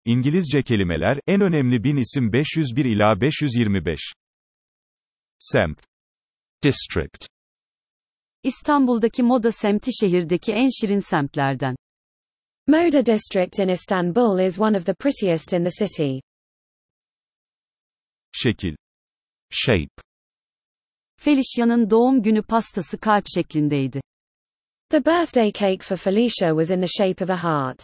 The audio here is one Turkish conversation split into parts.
İngilizce kelimeler, en önemli 1000 isim 501 ila 525. Semt. District. İstanbul'daki moda semti şehirdeki en şirin semtlerden. Moda district in Istanbul is one of the prettiest in the city. Şekil. Shape. Felicia'nın doğum günü pastası kalp şeklindeydi. The birthday cake for Felicia was in the shape of a heart.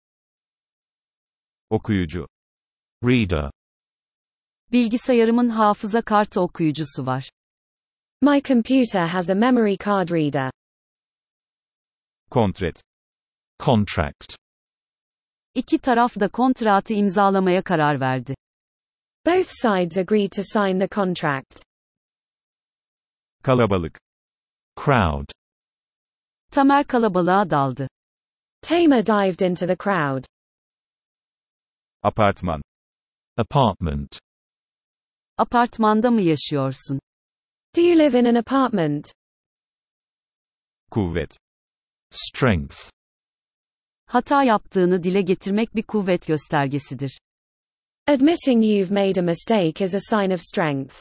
Okuyucu. Reader. Bilgisayarımın hafıza kartı okuyucusu var. My computer has a memory card reader. Kontrat. Contract. İki taraf da kontratı imzalamaya karar verdi. Both sides agreed to sign the contract. Kalabalık. Crowd. Tamer kalabalığa daldı. Tamer dived into the crowd. Apartman. Apartment. Apartmanda mı yaşıyorsun? Do you live in an apartment? Kuvvet. Strength. Hata yaptığını dile getirmek bir kuvvet göstergesidir. Admitting you've made a mistake is a sign of strength.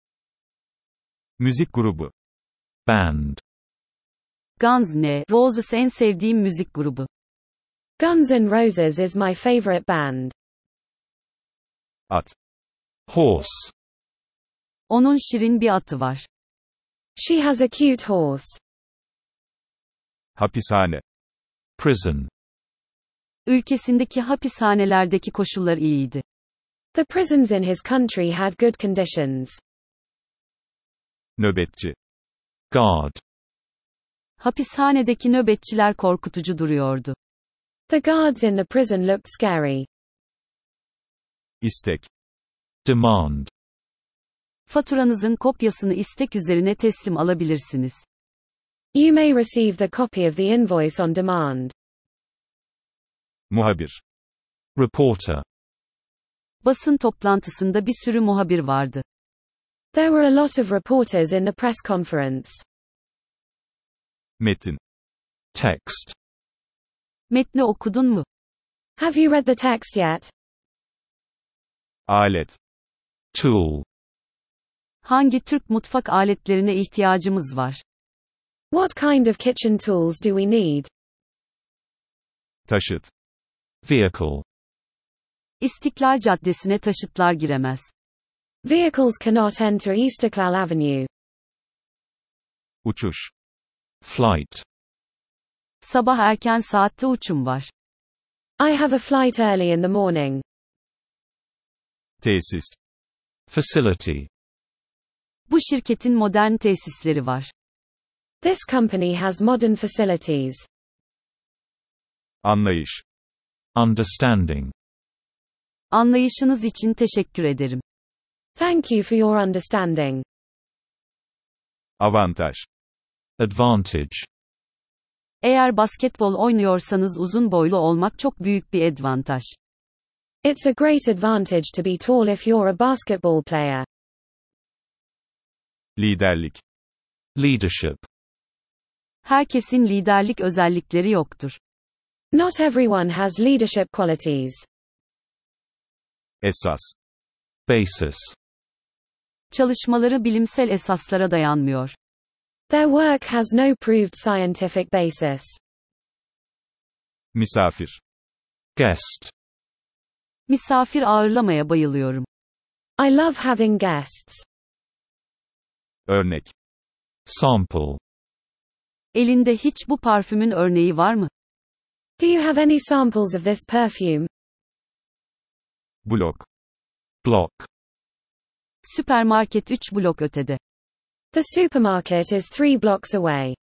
Müzik grubu. Band. Guns N' Roses en sevdiğim müzik grubu. Guns N' Roses is my favorite band. At. Horse. Onun şirin bir atı var. She has a cute horse. Hapishane. Prison. Ülkesindeki hapishanelerdeki koşullar iyiydi. The prisons in his country had good conditions. Nöbetçi. Guard. Hapishanedeki nöbetçiler korkutucu duruyordu. The guards in the prison looked scary. İstek. Demand. Faturanızın kopyasını istek üzerine teslim alabilirsiniz. You may receive the copy of the invoice on demand. Muhabir. Reporter. Basın toplantısında bir sürü muhabir vardı. There were a lot of reporters in the press conference. Metin. Text. Metni okudun mu? Have you read the text yet? Alet. Tool. Hangi Türk mutfak aletlerine ihtiyacımız var? What kind of kitchen tools do we need? Taşıt. Vehicle. İstiklal Caddesi'ne taşıtlar giremez. Vehicles cannot enter Istiklal Avenue. Uçuş. Flight. Sabah erken saatte uçum var. I have a flight early in the morning. Tesis. Facility. Bu şirketin modern tesisleri var. This company has modern facilities. Anlayış. Understanding. Anlayışınız için teşekkür ederim. Thank you for your understanding. Avantaj. Advantage. Eğer basketbol oynuyorsanız uzun boylu olmak çok büyük bir avantaj. It's a great advantage to be tall if you're a basketball player. Liderlik. Leadership. Herkesin liderlik özellikleri yoktur. Not everyone has leadership qualities. Esas. Basis. Çalışmaları bilimsel esaslara dayanmıyor. Their work has no proved scientific basis. Misafir. Guest. Misafir ağırlamaya bayılıyorum. I love having guests. Örnek. Sample. Elinde hiç bu parfümün örneği var mı? Do you have any samples of this perfume? Blok. Block. Süpermarket 3 blok ötede. The supermarket is 3 blocks away.